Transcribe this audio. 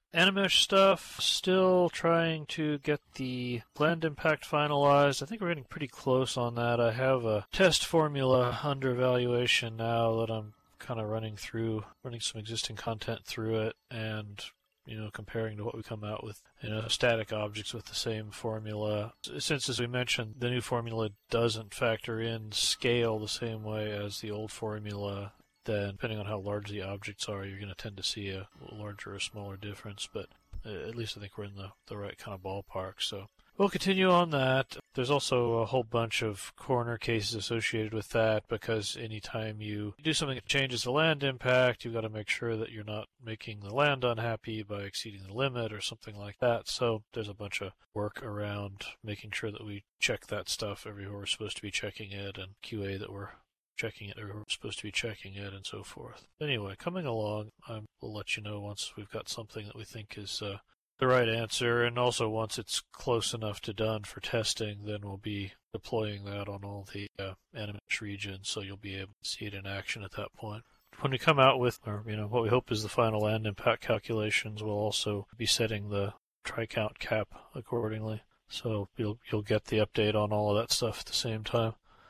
Animesh stuff, still trying to get the land impact finalized. I think we're getting pretty close on that. I have a test formula under evaluation now that I'm kind of running some existing content through it, and comparing to what we come out with, static objects with the same formula. Since, as we mentioned, the new formula doesn't factor in scale the same way as the old formula, then depending on how large the objects are, you're going to tend to see a larger or smaller difference, but at least I think we're in the right kind of ballpark. So we'll continue on that. There's also a whole bunch of corner cases associated with that, because anytime you do something that changes the land impact, you've got to make sure that you're not making the land unhappy by exceeding the limit or something like that. So there's a bunch of work around making sure that we check that stuff everywhere we're supposed to be checking it, and QA that we're checking it everywhere we're supposed to be checking it, and so forth. Anyway, coming along, we'll let you know once we've got something that we think is the right answer, and also once it's close enough to done for testing, then we'll be deploying that on all the Animesh regions, so you'll be able to see it in action at that point. When we come out with, what we hope is the final land impact calculations, we'll also be setting the tri-count cap accordingly. So you'll get the update on all of that stuff at the same time.